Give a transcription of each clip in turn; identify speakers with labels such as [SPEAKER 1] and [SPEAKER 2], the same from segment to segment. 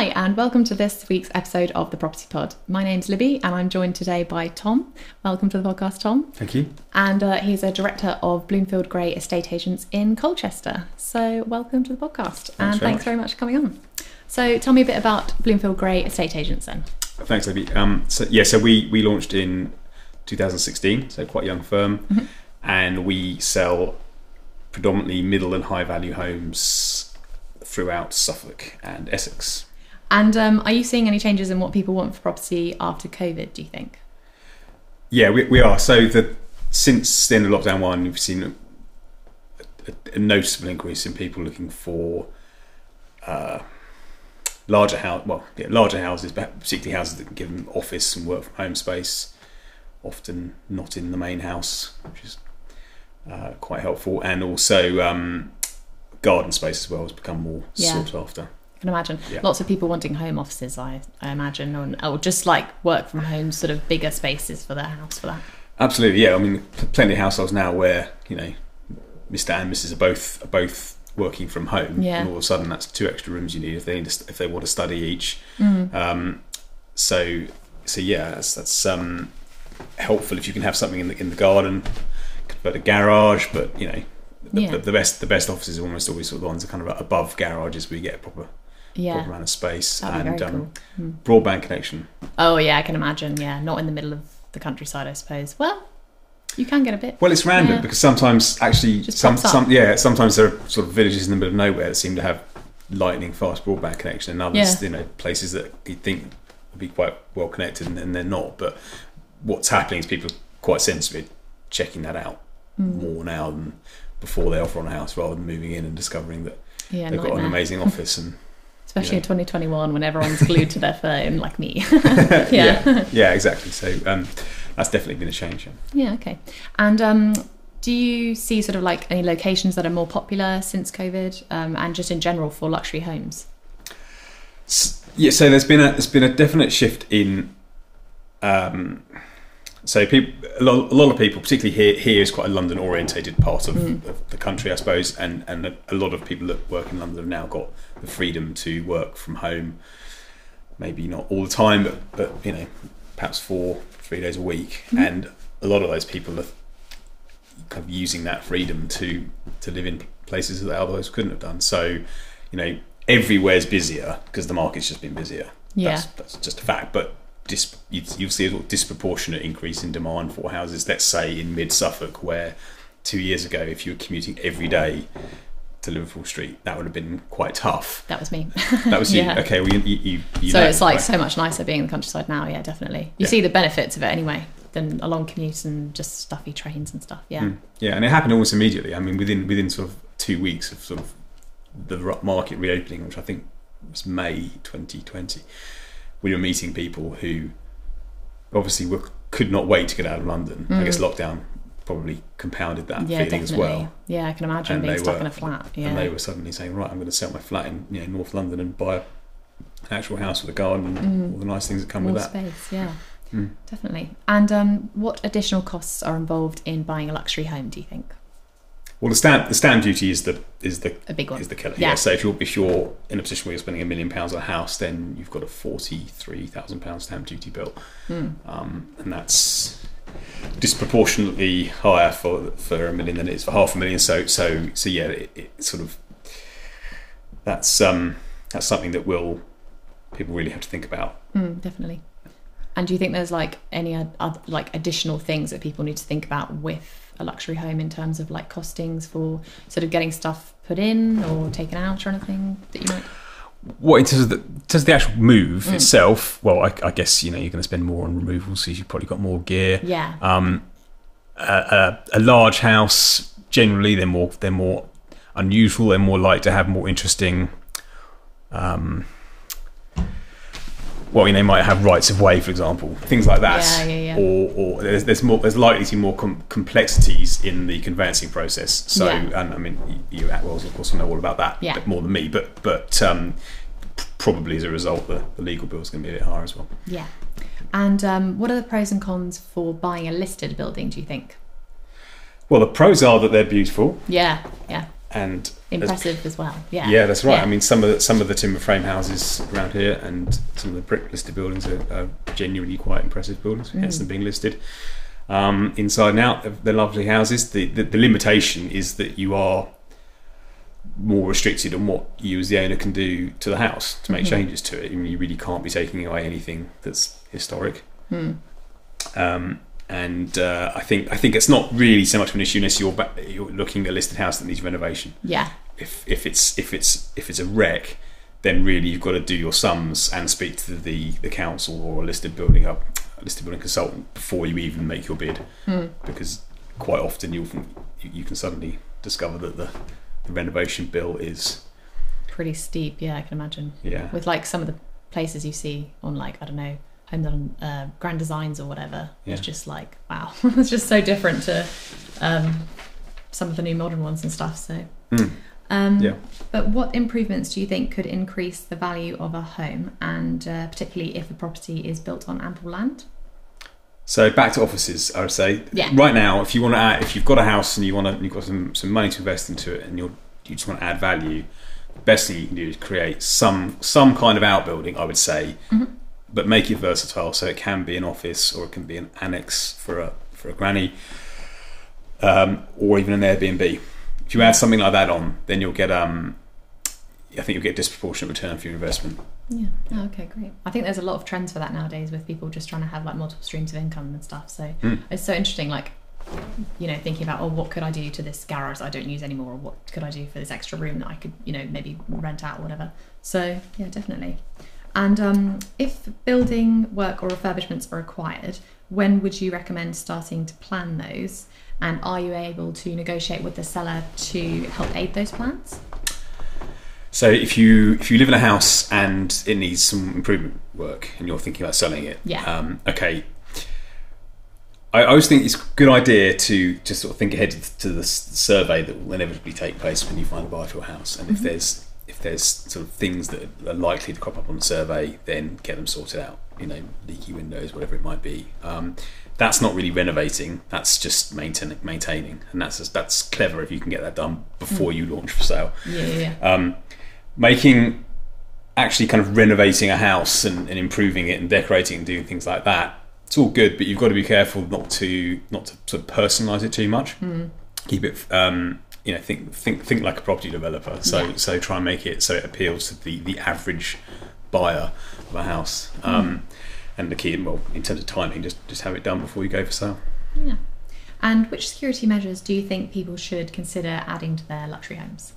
[SPEAKER 1] Hi, and welcome to this week's episode of the Property Pod. My name's Libby, and I'm joined today by Tom. Welcome to the podcast, Tom.
[SPEAKER 2] Thank you.
[SPEAKER 1] And he's a director of Bloomfield Gray Estate Agents in Colchester. So welcome to the podcast, thanks very much for coming on. So tell me a bit about Bloomfield Gray Estate Agents then.
[SPEAKER 2] Thanks, Libby. So we launched in 2016, so quite a young firm, and we sell predominantly middle and high value homes throughout Suffolk and Essex.
[SPEAKER 1] And are you seeing any changes in what people want for property after COVID, do you think?
[SPEAKER 2] Yeah, we are. So since the end of lockdown one, we've seen a noticeable increase in people looking for larger houses, but particularly houses that can give them office and work from home space, often not in the main house, which is quite helpful. And also garden space as well has become more sought after.
[SPEAKER 1] I can imagine. Lots of people wanting home offices, I imagine, or just like work from home, sort of bigger spaces for their house for that. Absolutely,
[SPEAKER 2] yeah. I mean, plenty of households now where, you know, Mr. and Mrs. are both working from home, and all of a sudden that's 2 extra rooms you need if they want to study each. So that's helpful if you can have something in the garden, but a garage. But you know, the best offices are almost always sort of the ones that are kind of above garages where you get a proper amount of space.
[SPEAKER 1] That'd be very cool.
[SPEAKER 2] Broadband connection.
[SPEAKER 1] Oh yeah, I can imagine. Yeah, not in the middle of the countryside, I suppose. Well, you can get a bit.
[SPEAKER 2] Well, it's random because sometimes actually sometimes there are sort of villages in the middle of nowhere that seem to have lightning fast broadband connection, and others, you know, places that you think would be quite well connected and they're not. But what's happening is people are quite sensibly checking that out more now than before they offer on a house, rather than moving in and discovering that they've got an amazing office. And
[SPEAKER 1] especially in 2021 when everyone's glued to their phone like me.
[SPEAKER 2] yeah, exactly. So that's definitely been a change.
[SPEAKER 1] Yeah, okay. And do you see sort of like any locations that are more popular since COVID, and just in general for luxury homes?
[SPEAKER 2] Yeah, so there's been a definite shift in. So a lot of people, particularly here is quite a London orientated part of the country, I suppose, and a lot of people that work in London have now got the freedom to work from home, maybe not all the time, but you know, perhaps 3 days a week, and a lot of those people are kind of using that freedom to live in places that they otherwise couldn't have done. So, you know, everywhere's busier because the market's just been busier. That's just a fact. But you'll see a disproportionate increase in demand for houses. Let's say in mid Suffolk, where 2 years ago, if you were commuting every day to Liverpool Street, that would have been quite tough.
[SPEAKER 1] That was me.
[SPEAKER 2] That was you. Okay, well, you
[SPEAKER 1] so it's like so much nicer being in the countryside now. Yeah, definitely. You see the benefits of it anyway than a long commute and just stuffy trains and stuff. Yeah.
[SPEAKER 2] Yeah, and it happened almost immediately. I mean, within sort of 2 weeks of sort of the market reopening, which I think was May 2020, we were meeting people who obviously could not wait to get out of London. I guess lockdown probably compounded that feeling as well.
[SPEAKER 1] Yeah, I can imagine being stuck in a flat. Yeah.
[SPEAKER 2] And they were suddenly saying, right, I'm going to sell my flat in North London and buy an actual house with a garden and all the nice things that come with that.
[SPEAKER 1] More space, yeah. Definitely. And what additional costs are involved in buying a luxury home, do you think?
[SPEAKER 2] Well, the stamp duty is a big one. Is the killer. Yeah. So if you're in a position where you're spending £1 million on a house, then you've got a £43,000 stamp duty bill, and that's disproportionately higher for £1 million than it is for £500,000. So yeah, it sort of that's something that people really have to think about.
[SPEAKER 1] Definitely. And do you think there's like any other like additional things that people need to think about with a luxury home in terms of like costings for sort of getting stuff put in or taken out or anything that you might?
[SPEAKER 2] What in terms of the actual move itself? Well, I guess you're going to spend more on removals, so you've probably got more gear.
[SPEAKER 1] Yeah.
[SPEAKER 2] A large house, generally they're more unusual. They're more likely to have more interesting. They might have rights of way, for example, things like that.
[SPEAKER 1] Yeah.
[SPEAKER 2] Or there's likely to be more complexities in the conveyancing process. So, and I mean, you at Wells, of course, will know all about that, but more than me. But probably as a result, the legal bill is going to be a bit higher as well.
[SPEAKER 1] Yeah. And what are the pros and cons for buying a listed building, do you think?
[SPEAKER 2] Well, the pros are that they're beautiful.
[SPEAKER 1] Yeah.
[SPEAKER 2] And
[SPEAKER 1] impressive as well. Yeah.
[SPEAKER 2] Yeah, that's right.
[SPEAKER 1] Yeah.
[SPEAKER 2] I mean, some of the timber frame houses around here and some of the brick listed buildings are genuinely quite impressive buildings. Hence them being listed. Inside and out, they're lovely houses. The limitation is that you are more restricted on what you as the owner can do to the house to make changes to it. I mean, you really can't be taking away anything that's historic. And I think it's not really so much of an issue unless you're looking at a listed house that needs renovation.
[SPEAKER 1] Yeah.
[SPEAKER 2] If it's a wreck, then really you've got to do your sums and speak to the council or a listed building consultant before you even make your bid, because quite often you can suddenly discover that the renovation bill is
[SPEAKER 1] pretty steep. Yeah, I can imagine.
[SPEAKER 2] Yeah. With
[SPEAKER 1] like some of the places you see on, like, I don't know, Homes on Grand Designs or whatever. Yeah. It's just like, wow, it's just so different to some of the new modern ones and stuff. So, But what improvements do you think could increase the value of a home, and particularly if the property is built on ample land?
[SPEAKER 2] So back to offices, I would say.
[SPEAKER 1] Yeah.
[SPEAKER 2] Right now, if you've got a house and you've got some money to invest into it, and you just want to add value, the best thing you can do is create some kind of outbuilding, I would say, but make it versatile. So it can be an office, or it can be an annex for a granny, or even an Airbnb. If you add something like that on, then you'll get I think you'll get disproportionate return for your investment.
[SPEAKER 1] Yeah. Oh, okay, great. I think there's a lot of trends for that nowadays, with people just trying to have like multiple streams of income and stuff. So it's so interesting, like, you know, thinking about, what could I do to this garage that I don't use anymore, or what could I do for this extra room that I could, you know, maybe rent out or whatever. So yeah, definitely. And if building work or refurbishments are required, when would you recommend starting to plan those? And are you able to negotiate with the seller to help aid those plans?
[SPEAKER 2] So if you live in a house and it needs some improvement work and you're thinking about selling it, okay. I always think it's a good idea to just sort of think ahead to the survey that will inevitably take place when you find a buyer for your house. And if there's sort of things that are likely to crop up on the survey, then get them sorted out. You know, leaky windows, whatever it might be. That's not really renovating. That's just maintaining, and that's clever if you can get that done before you launch for sale. Making, actually kind of renovating a house and improving it and decorating and doing things like that, it's all good, but you've got to be careful not to sort of personalise it too much. Keep it, think like a property developer. So try and make it so it appeals to the average buyer of a house. And the key, well, in terms of timing, just have it done before you go for sale.
[SPEAKER 1] Yeah. And which security measures do you think people should consider adding to their luxury homes?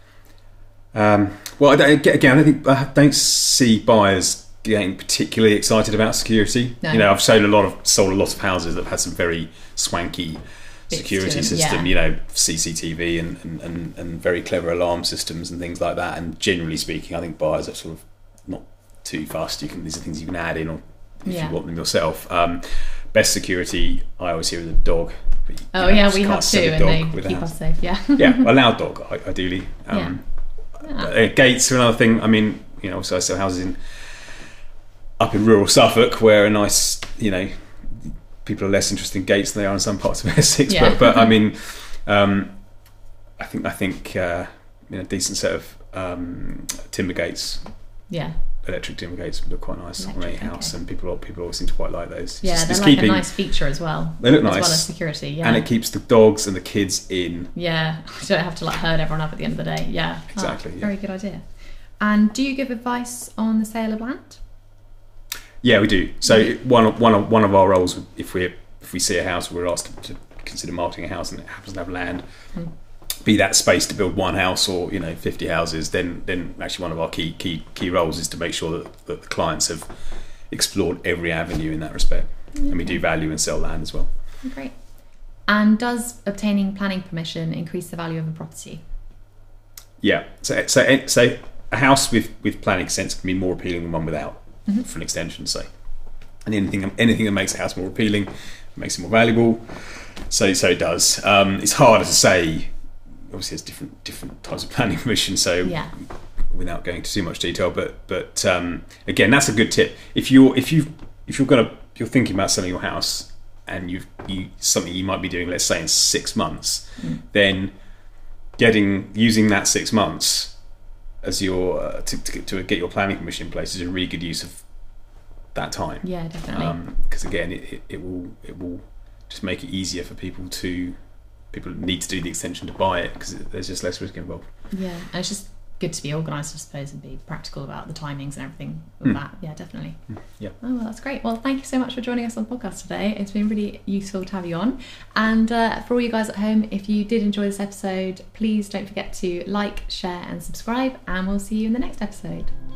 [SPEAKER 2] Well, I don't see buyers getting particularly excited about security. No. You know, I've sold a lot of houses that have had some very swanky security system. You know, CCTV and very clever alarm systems and things like that. And generally speaking, I think buyers are sort of not too fussed. These are things you can add in, or if you want them yourself. Best security, I always hear, is a dog. But,
[SPEAKER 1] we have two, and they keep us safe. Yeah.
[SPEAKER 2] A loud dog, ideally. Gates are another thing. I mean, you know, so I sell houses up in rural Suffolk, where a nice, you know, people are less interested in gates than they are in some parts of Essex. Yeah. But I mean, I think a decent set of timber gates. Yeah. Electric timber gates look quite nice on any house, and people always seem to quite like those.
[SPEAKER 1] Yeah, they're like a nice feature as well.
[SPEAKER 2] They look nice,
[SPEAKER 1] as well as security. Yeah,
[SPEAKER 2] and it keeps the dogs and the kids in.
[SPEAKER 1] Yeah, you don't have to herd everyone up at the end of the day. Yeah,
[SPEAKER 2] exactly.
[SPEAKER 1] Very good idea. And do you give advice on the sale of land?
[SPEAKER 2] Yeah, we do. So one of our roles, if we see a house, we're asked to consider marketing a house, and it happens to have land. Be that space to build one house or 50 houses, then actually one of our key roles is to make sure that the clients have explored every avenue in that respect. And we do value and sell land as well.
[SPEAKER 1] Great. And does obtaining planning permission increase the value of a property?
[SPEAKER 2] Yeah. So a house with planning consent can be more appealing than one without, for an extension, say. And anything that makes a house more appealing makes it more valuable. So it does. It's harder to say. Obviously, there's different types of planning permission. So without going into too much detail, but again, that's a good tip. If you're thinking about selling your house, and something you might be doing, let's say in 6 months, then using that 6 months as your to get your planning permission in place is a really good use of that time.
[SPEAKER 1] Yeah, definitely.
[SPEAKER 2] Because again, it will just make it easier for people need to do the extension to buy it, because there's just less risk involved.
[SPEAKER 1] Yeah, and it's just good to be organised, I suppose, and be practical about the timings and everything with that. Yeah, definitely.
[SPEAKER 2] Yeah.
[SPEAKER 1] Oh, well, that's great. Well, thank you so much for joining us on the podcast today. It's been really useful to have you on. And for all you guys at home, if you did enjoy this episode, please don't forget to like, share and subscribe, and we'll see you in the next episode.